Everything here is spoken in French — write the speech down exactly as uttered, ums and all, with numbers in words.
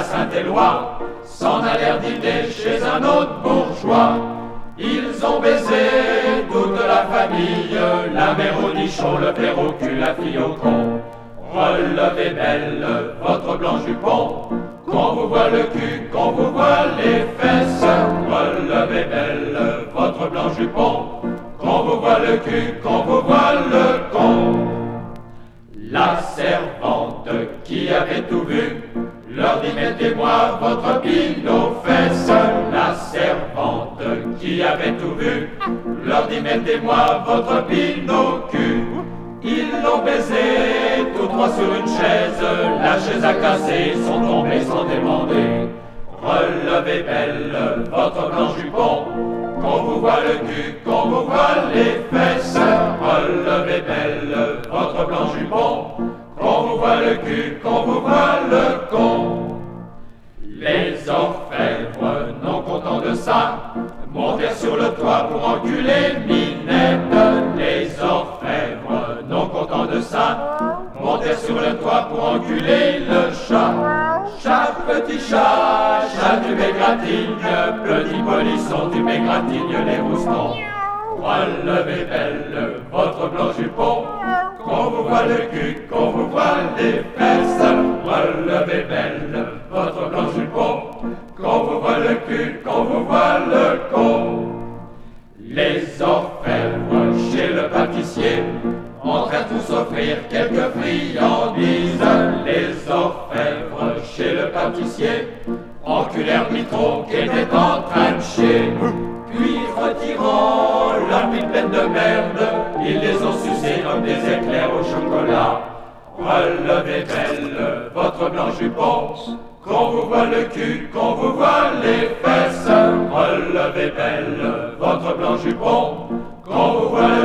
Saint-Éloi s'en allèrent dîner chez un autre bourgeois. Ils ont baisé toute la famille, la mère au nichon, le père au cul, la fille au con. Relevez belle votre blanc jupon, qu'on vous voit le cul, qu'on vous voit les fesses. Relevez belle votre blanc jupon, qu'on vous voit le cul, qu'on vous voit le con. La servante qui avait tout vu leur dit mettez-moi votre bine aux fesses. La servante qui avait tout vu leur dit mettez-moi votre bine au cul. Ils l'ont baisé tous trois sur une chaise, la chaise a cassé, ils sont tombés sans demander. Relevez belle votre blanc jupon, qu'on vous voit le cul, qu'on vous voit les fesses. Relevez belle votre blanc jupon, qu'on vous voit le cul, qu'on vous voit le con. Les orfèvres, non contents de ça, montèrent sur le toit pour enculer Minette. Les orfèvres, non contents de ça, montèrent sur le toit pour enculer le chat. Chat, petit chat, chat tu m'égratines, petit polisson tu m'égratignes les roustons. Relevez belle votre blanc jupon, qu'on vous voit le cul, qu'on vous voit les fesses. Relevez belle votre blanc jupon, qu'on vous voit le cul, qu'on vous voit le con. Les orfèvres chez le pâtissier entrèrent tous offrir quelques friandises. Les orfèvres chez le pâtissier enculèrent Mitron qui était en train de chier. Puis retirant leur pipe pleine de merde, ils les ont sucés comme des éclairs au chocolat. Relevez belle votre blanc jupon, qu'on vous voit le cul, qu'on vous voit les fesses. Relevez belle votre blanc jupon, qu'on vous voit